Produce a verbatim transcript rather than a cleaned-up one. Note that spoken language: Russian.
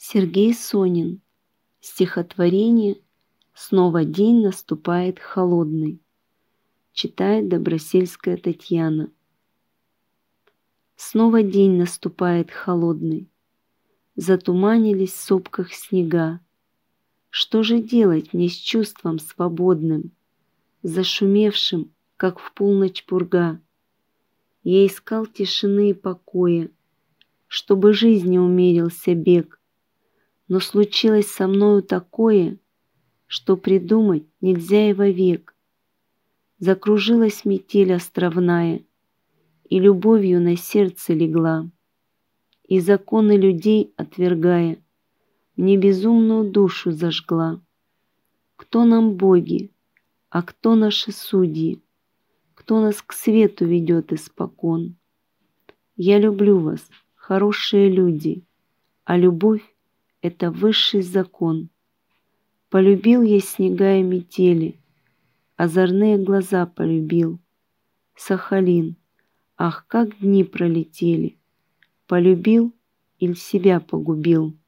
Сергей Сонин. Стихотворение «Снова день наступает холодный». Читает Добросельская Татьяна. Снова день наступает холодный. Затуманились в сопках снега. Что же делать мне с чувством свободным, зашумевшим, как в полночь пурга? Я искал тишины и покоя, чтобы жизни умерился бег. Но случилось со мною такое, что придумать нельзя и вовек. Закружилась метель островная, и любовью на сердце легла, и законы людей отвергая, мне безумную душу зажгла. Кто нам боги, а кто наши судьи? Кто нас к свету ведет испокон? Я люблю вас, хорошие люди, а любовь — это высший закон. Полюбил я снега и метели, озорные глаза полюбил. Сахалин, ах, как дни пролетели, полюбил иль себя погубил.